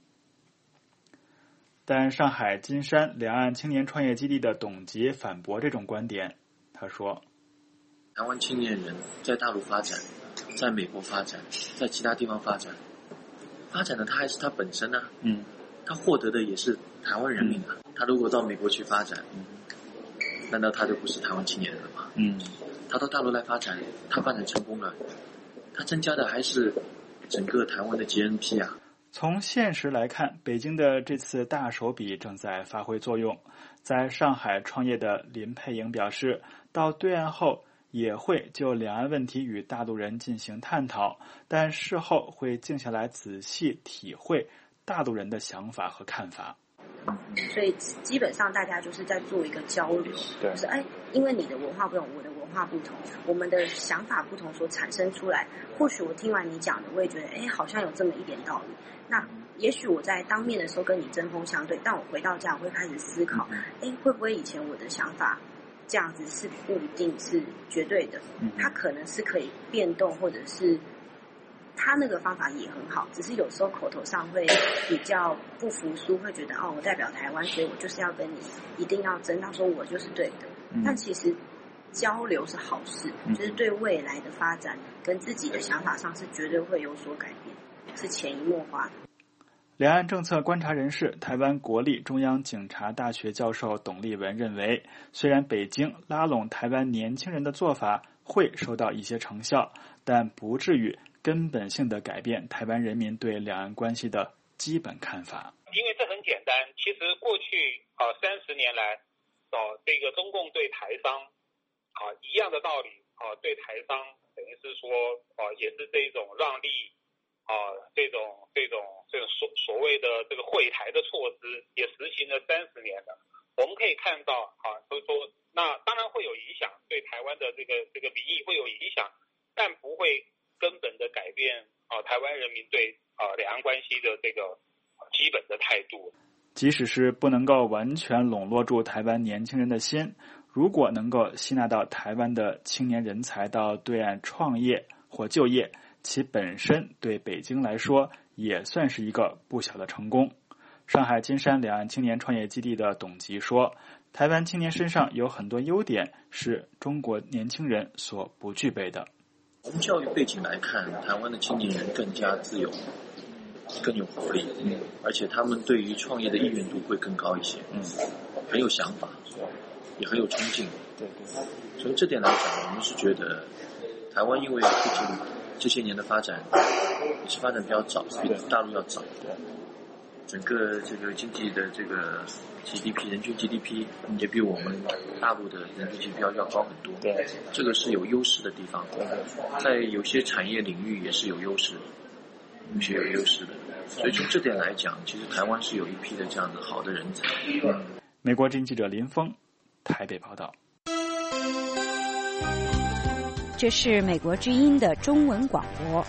但上海金山两岸青年创业基地的董洁反驳这种观点。他说， 台湾青年人在大陆发展，在美国发展，在其他地方发展的他还是他本身啊，他获得的也是台湾人民啊。他如果到美国去发展，难道他就不是台湾青年人了吗？他到大陆来发展，他发展成功了，他增加的还是整个台湾的 GNP 啊。 从现实来看，北京的这次大手笔正在发挥作用。在上海创业的林佩莹表示，到对岸后也会就两岸问题与大陆人进行探讨，但事后会静下来仔细体会大陆人的想法和看法。 所以基本上大家就是在做一个交流，就是因为你的文化不同，我的文化不同，我们的想法不同所产生出来，或许我听完你讲的，我也觉得好像有这么一点道理。那也许我在当面的时候跟你针锋相对，但我回到家我会开始思考，会不会以前我的想法这样子是不一定是绝对的，它可能是可以变动，或者是他那个方法也很好，只是有时候口头上会比较不服输，会觉得我代表台湾，所以我就是要跟你一定要争到说我就是对的。但其实交流是好事，就是对未来的发展跟自己的想法上是绝对会有所改变，是潜移默化的。 两岸政策观察人士、台湾国立中央警察大学教授董立文认为，虽然北京拉拢台湾年轻人的做法会收到一些成效，但不至于根本性的改变台湾人民对两岸关系的基本看法。 因为这很简单，其实过去30年来，这个中共对台商一样的道理对台商等于是说也是这种让利这种所谓的这个惠台的措施也实行了30年了。我们可以看到就是说，那当然会有影响，对台湾的这个民意会有影响，但不会根本的改变台湾人民对两岸关系的这个基本的态度。 即使是不能够完全笼络住台湾年轻人的心，如果能够吸纳到台湾的青年人才到对岸创业或就业，其本身对北京来说也算是一个不小的成功。上海金山两岸青年创业基地的董吉说，台湾青年身上有很多优点是中国年轻人所不具备的。 从教育背景来看，台湾的青年人更加自由，更有活力，而且他们对于创业的意愿度会更高一些，很有想法，也很有冲劲。所以这点来讲，我们是觉得台湾因为毕竟这些年的发展也是发展比较早，比大陆要早，整个这个经济的这个 GDP 人均 GDP 也比我们大陆的人均 GDP 要高很多，这个是有优势的地方，在有些产业领域也是有优势的，所以从这点来讲，其实台湾是有一批的这样的好的人才。 美国之音记者林峰台北报道。 这是美国之音的中文广播。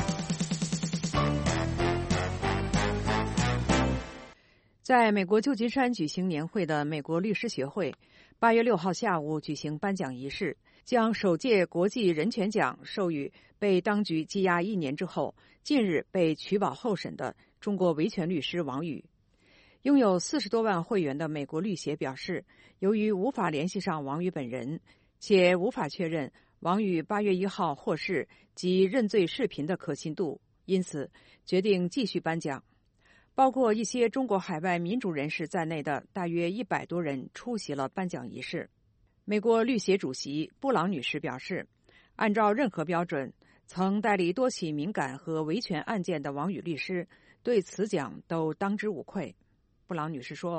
在美国旧金山举行年会的美国律师协会8月6号下午举行颁奖仪式，将首届国际人权奖授予被当局羁押1年之后，近日被取保候审的中国维权律师王宇。拥有40多万会员的美国律协表示，由于无法联系上王宇本人，且无法确认王宇8月1号获释及认罪视频的可信度，因此决定继续颁奖。包括一些中国海外民主人士在内的大约100多人出席了颁奖仪式。美国律协主席布朗女士表示，按照任何标准，曾代理多起敏感和维权案件的王宇律师对此奖都当之无愧。布朗女士说，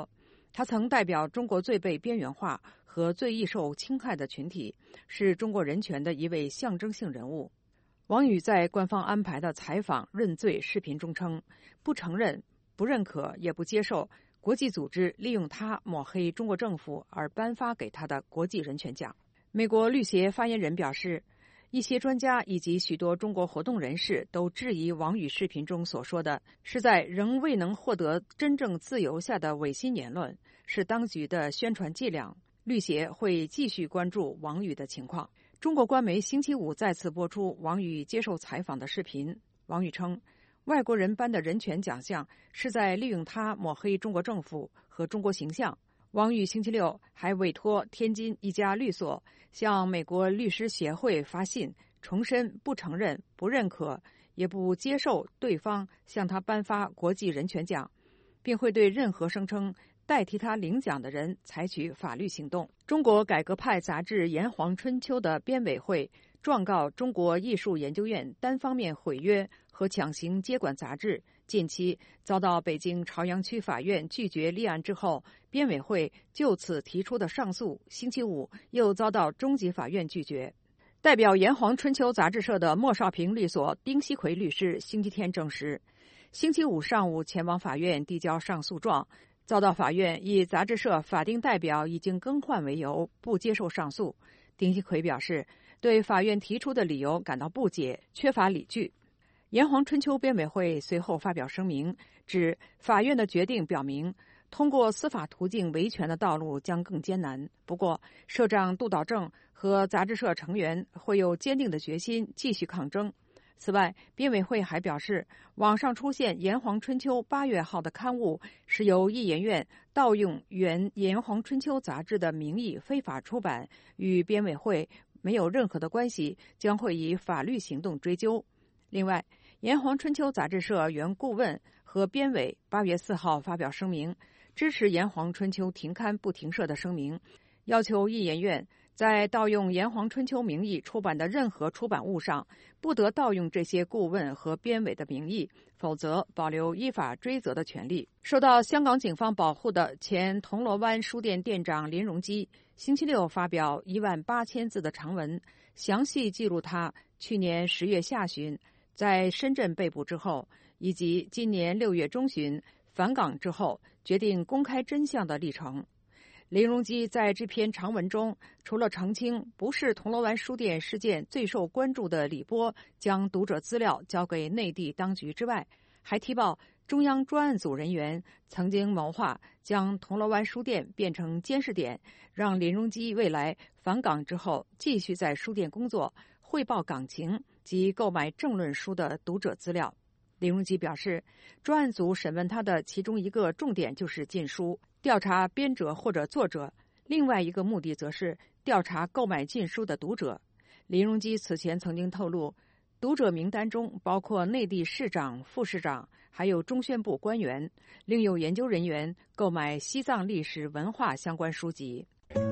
他曾代表中国最被边缘化和最易受侵害的群体，是中国人权的一位象征性人物。王宇在官方安排的采访认罪视频中称，不承认、不认可也不接受国际组织利用他抹黑中国政府而颁发给他的国际人权奖。美国绿协发言人表示，一些专家以及许多中国活动人士都质疑王宇视频中所说的是在仍未能获得真正自由下的违心言论，是当局的宣传伎俩。绿协会继续关注王宇的情况。中国官媒星期五再次播出王宇接受采访的视频。王宇称，外国人颁的人权奖项是在利用他抹黑中国政府和中国形象。王宇星期六还委托天津一家律所向美国律师协会发信，重申不承认、不认可，也不接受对方向他颁发国际人权奖，并会对任何声称代替他领奖的人采取法律行动。中国改革派杂志《炎黄春秋》的编委会状告中国艺术研究院单方面毁约和强行接管杂志，近期遭到北京朝阳区法院拒绝立案之后，编委会就此提出的上诉，星期五又遭到中级法院拒绝。代表炎黄春秋杂志社的莫少平律所丁锡奎律师星期天证实，星期五上午前往法院递交上诉状，遭到法院以杂志社法定代表已经更换为由，不接受上诉。丁锡奎表示，对法院提出的理由感到不解，缺乏理据。炎黄春秋编委会随后发表声明，指法院的决定表明，通过司法途径维权的道路将更艰难。不过，社长杜导正和杂志社成员会有坚定的决心继续抗争。此外，编委会还表示，网上出现《炎黄春秋》8月号的刊物是由艺研院盗用原《炎黄春秋》杂志的名义非法出版，与编委会没有任何的关系，将会以法律行动追究。另外，《炎黄春秋》杂志社原顾问和编委8月4号发表声明，支持《炎黄春秋》停刊不停社的声明，要求艺研院在盗用《炎黄春秋》名义出版的任何出版物上，不得盗用这些顾问和编委的名义，否则保留依法追责的权利。受到香港警方保护的前铜锣湾书店店长林荣基，星期六发表18000字的长文，详细记录他去年10月下旬在深圳被捕之后，以及今年6月中旬返港之后决定公开真相的历程。林荣基在这篇长文中，除了澄清不是铜锣湾书店事件最受关注的李波将读者资料交给内地当局之外，还提报中央专案组人员曾经谋划将铜锣湾书店变成监视点，让林荣基未来返港之后继续在书店工作，汇报港情及购买政论书的读者资料。林荣基表示，专案组审问他的其中一个重点就是禁书，调查编者或者作者，另外一个目的则是调查购买禁书的读者。林荣基此前曾经透露，读者名单中包括内地市长、副市长，还有中宣部官员，另有研究人员购买西藏历史文化相关书籍。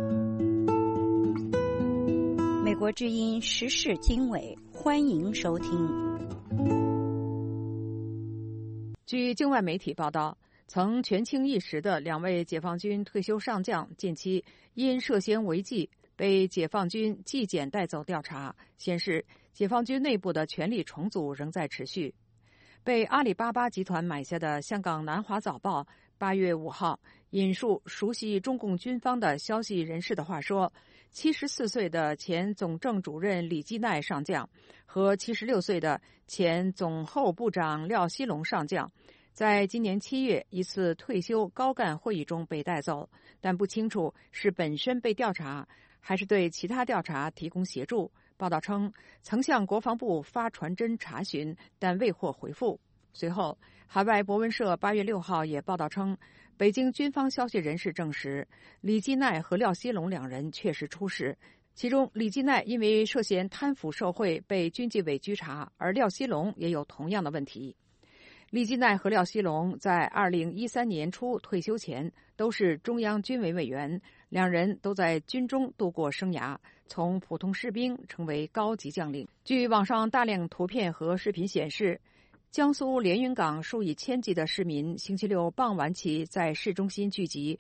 美国之音时事经纬，欢迎收听。 据境外媒体报道，曾权倾一时的2位解放军退休上将近期因涉嫌违纪被解放军纪检带走调查，显示解放军内部的权力重组仍在持续。被阿里巴巴集团买下的香港南华早报8月5号引述熟悉中共军方的消息人士的话说，74岁的前总政主任李基奈上将和76岁的前总后部长廖锡龙上将在今年7月一次退休高干会议中被带走，但不清楚是本身被调查，还是对其他调查提供协助。报道称，曾向国防部发传真查询，但未获回复。随后，海外博文社8月6号也报道称，北京军方消息人士证实，李基奈和廖锡龙两人确实出事。其中，李基奈因为涉嫌贪腐受贿被军纪委拘查，而廖锡龙也有同样的问题。李基奈和廖锡龙在2013年初退休前都是中央军委委员，两人都在军中度过生涯，从普通士兵成为高级将领。据网上大量图片和视频显示，江苏连云港数以千计的市民星期六傍晚起在市中心聚集，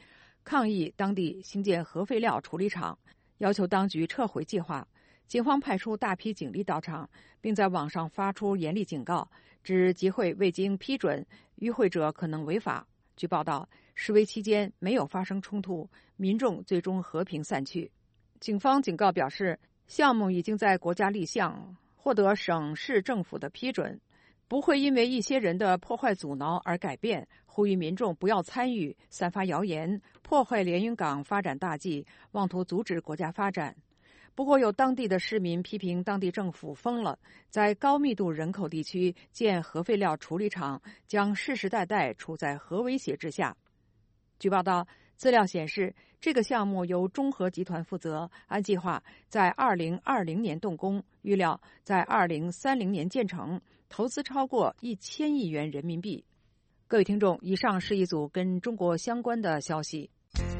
抗议当地兴建核废料处理厂，要求当局撤回计划。警方派出大批警力到场，并在网上发出严厉警告，指集会未经批准，与会者可能违法。据报道，示威期间没有发生冲突，民众最终和平散去。警方警告表示，项目已经在国家立项，获得省市政府的批准，不会因为一些人的破坏阻挠而改变，呼吁民众不要参与散发谣言，破坏连云港发展大计，妄图阻止国家发展。不过，有当地的市民批评当地政府疯了，在高密度人口地区建核废料处理厂，将世世代代处在核威胁之下。据报道，资料显示，这个项目由中核集团负责，按计划在2020年动工，预料在2030年建成，投资超过1000亿元人民币。各位听众，以上是一组跟中国相关的消息。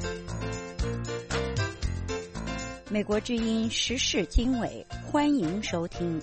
美国之音时事经纬，欢迎收听。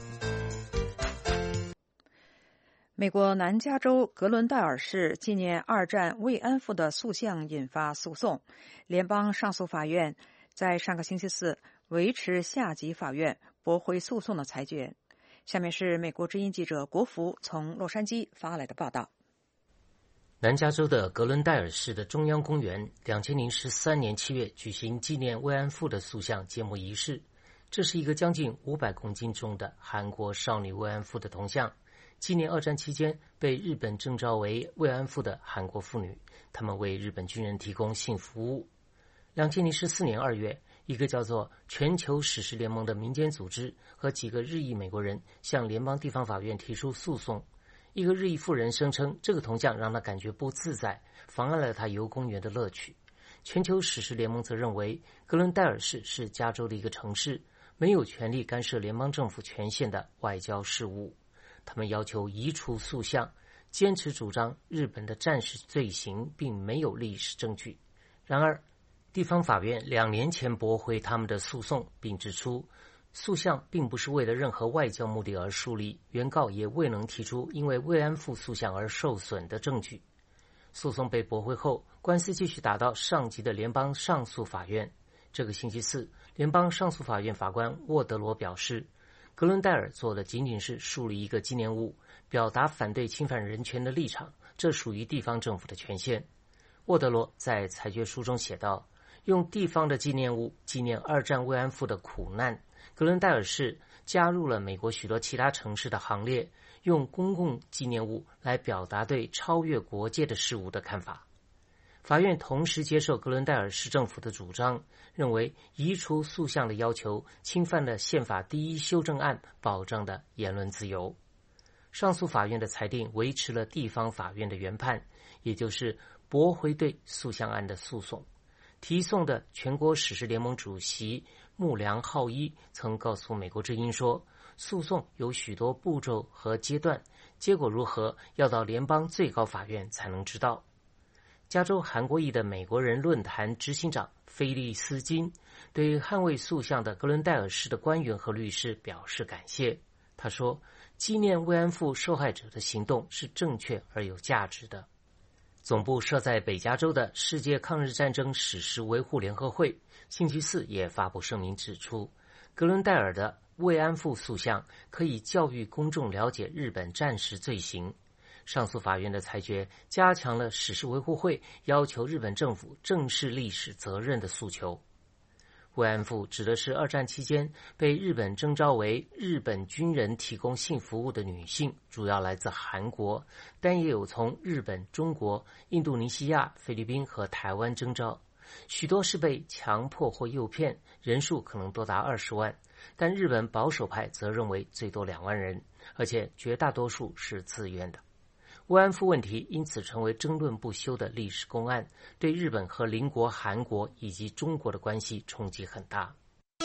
美国南加州格伦戴尔市纪念二战慰安妇的塑像引发诉讼，联邦上诉法院在上个星期四维持下级法院驳回诉讼的裁决。下面是美国之音记者国福从洛杉矶发来的报道。 南加州的格伦戴尔市的中央公园2013年7月举行纪念慰安妇的塑像揭幕仪式。这是一个将近500公斤重的韩国少女慰安妇的铜像，纪念二战期间被日本征召为慰安妇的韩国妇女，她们为日本军人提供性服务。2014年2月，一个叫做全球史实联盟的民间组织和几个日裔美国人向联邦地方法院提出诉讼。一个日裔妇人声称，这个铜像让她感觉不自在，妨碍了她游公园的乐趣。全球史实联盟则认为，格伦戴尔市是加州的一个城市，没有权利干涉联邦政府权限的外交事务。他们要求移除塑像，坚持主张日本的战时罪行并没有历史证据。然而，地方法院2年前驳回他们的诉讼，并指出塑像并不是为了任何外交目的而树立，原告也未能提出因为慰安妇塑像而受损的证据。诉讼被驳回后，官司继续打到上级的联邦上诉法院。这个星期四，联邦上诉法院法官沃德罗表示，格伦戴尔做的仅仅是树立一个纪念物，表达反对侵犯人权的立场，这属于地方政府的权限。沃德罗在裁决书中写道，用地方的纪念物纪念二战慰安妇的苦难，格伦戴尔市加入了美国许多其他城市的行列，用公共纪念物来表达对超越国界的事物的看法。法院同时接受格伦戴尔市政府的主张，认为移除塑像的要求侵犯了宪法第1修正案保障的言论自由。上诉法院的裁定维持了地方法院的原判，也就是驳回对塑像案的诉讼。提讼的全国史实联盟主席木良浩一曾告诉美国之音说，诉讼有许多步骤和阶段，结果如何要到联邦最高法院才能知道。加州韩国裔的美国人论坛执行长菲利斯金对捍卫塑像的格伦戴尔市的官员和律师表示感谢。他说，纪念慰安妇受害者的行动是正确而有价值的。总部设在北加州的世界抗日战争史实维护联合会星期四也发布声明指出，格伦戴尔的慰安妇塑像可以教育公众了解日本战时罪行。上诉法院的裁决加强了史实维护会要求日本政府正视历史责任的诉求。慰安妇指的是二战期间被日本征召为日本军人提供性服务的女性，主要来自韩国，但也有从日本、中国、印度尼西亚、菲律宾和台湾征召，许多是被强迫或诱骗，人数可能多达20万，但日本保守派则认为最多2万人，而且绝大多数是自愿的。慰安妇问题因此成为争论不休的历史公案，对日本和邻国韩国以及中国的关系冲击很大。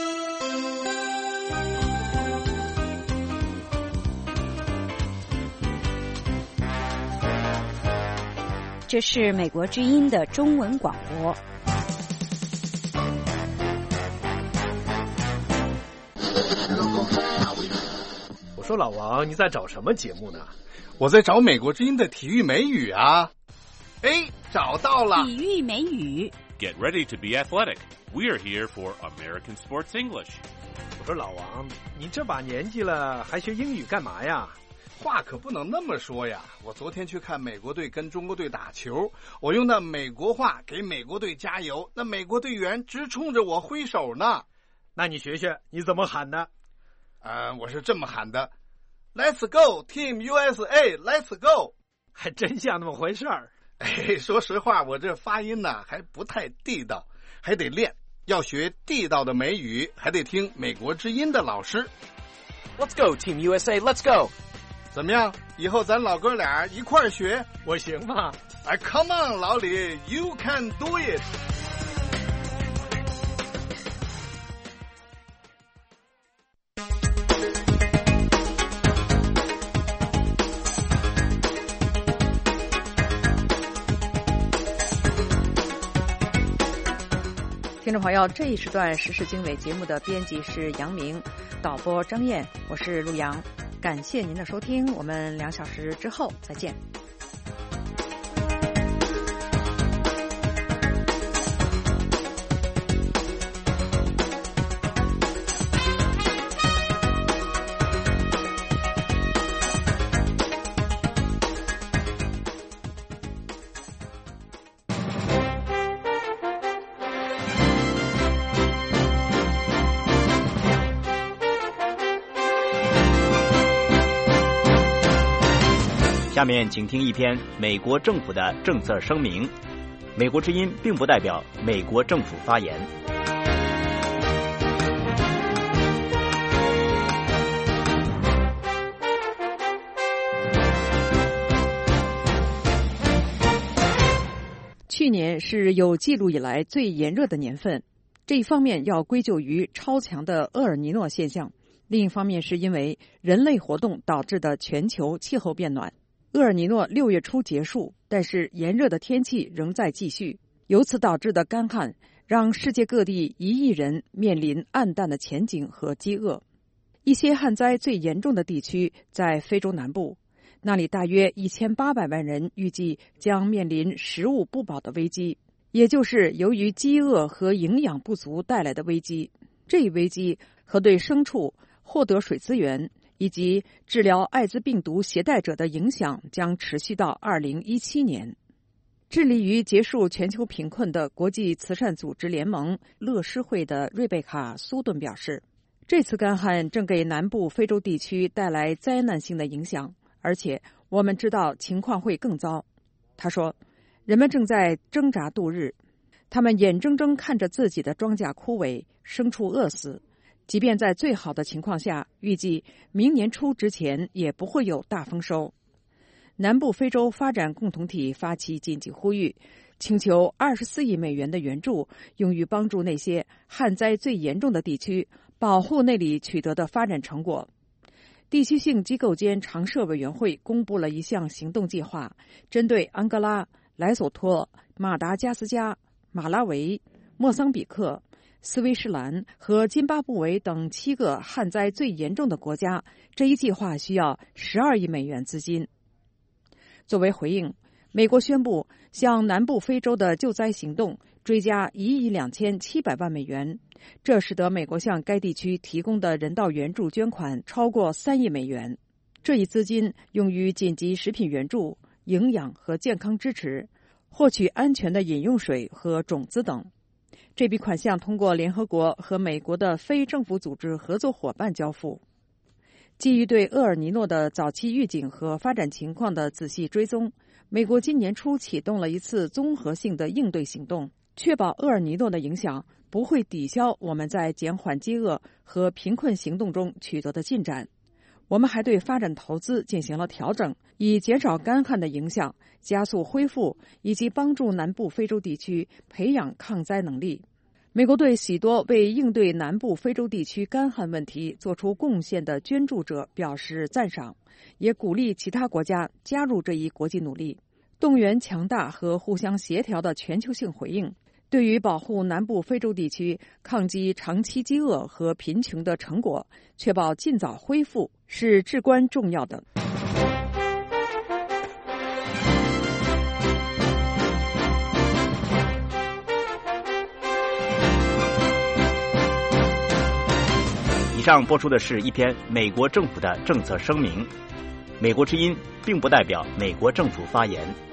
这是美国之音的中文广播。 我说老王，你在找什么节目呢？ 我在找美国之音的体育美语啊。哎，找到了！ 体育美语， Get ready to be athletic. We're here for American Sports English. 我说老王，你这把年纪了还学英语干嘛呀？ 话可不能那么说呀！我昨天去看美国队跟中国队打球，我用那美国话给美国队加油，那美国队员直冲着我挥手呢。 那你学学，你怎么喊的？ 我是这么喊的 ：Let's go, Team USA, Let's go！ 还真像那么回事儿。 说实话，我这发音呢还不太地道，还得练。要学地道的美语，还得听美国之音的老师。 Let's go, Team USA, Let's go！ 怎么样？以后咱老哥俩一块儿学， 我行吗 ？Come on， 老李 ，You can do it！ 听众朋友，这一时段时事经纬节目的编辑是杨明，导播张燕，我是陆阳。感谢您的收听，我们2小时之后再见。 下面请听一篇美国政府的政策声明。美国之音并不代表美国政府发言。 去年是有记录以来最炎热的年份，这一方面要归咎于超强的厄尔尼诺现象，另一方面是因为人类活动导致的全球气候变暖。厄尔尼诺6月初结束，但是炎热的天气仍在继续，由此导致的干旱让世界各地1亿人面临暗淡的前景和饥饿。一些旱灾最严重的地区在非洲南部，那里大约1800万人预计将面临食物不保的危机，也就是由于饥饿和营养不足带来的危机。这一危机和对牲畜获得水资源以及治疗艾滋病毒携带者的影响将持续到2017年。致力于结束全球贫困的国际慈善组织联盟乐施会的瑞贝卡·苏顿表示，这次干旱正给南部非洲地区带来灾难性的影响，而且我们知道情况会更糟。他说，人们正在挣扎度日，他们眼睁睁看着自己的庄稼枯萎，牲畜饿死，即便在最好的情况下，预计明年初之前也不会有大丰收。南部非洲发展共同体发起紧急呼吁，请求24亿美元的援助用于帮助那些旱灾最严重的地区，保护那里取得的发展成果。地区性机构间常设委员会公布了一项行动计划，针对安哥拉、莱索托、马达加斯加、马拉维、莫桑比克、斯威士兰和津巴布韦等7个旱灾最严重的国家，这一计划需要12亿美元资金。作为回应，美国宣布向南部非洲的救灾行动追加1亿2700万美元，这使得美国向该地区提供的人道援助捐款超过3亿美元。这一资金用于紧急食品援助、营养和健康支持，获取安全的饮用水和种子等。这笔款项通过联合国和美国的非政府组织合作伙伴交付。基于对厄尔尼诺的早期预警和发展情况的仔细追踪，美国今年初启动了一次综合性的应对行动，确保厄尔尼诺的影响不会抵消我们在减缓饥饿和贫困行动中取得的进展。我们还对发展投资进行了调整，以减少干旱的影响，加速恢复以及帮助南部非洲地区培养抗灾能力。美国对许多为应对南部非洲地区干旱问题做出贡献的捐助者表示赞赏，也鼓励其他国家加入这一国际努力，动员强大和互相协调的全球性回应，对于保护南部非洲地区抗击长期饥饿和贫穷的成果，确保尽早恢复是至关重要的。 上播出的是一篇美国政府的政策声明，美国之音并不代表美国政府发言。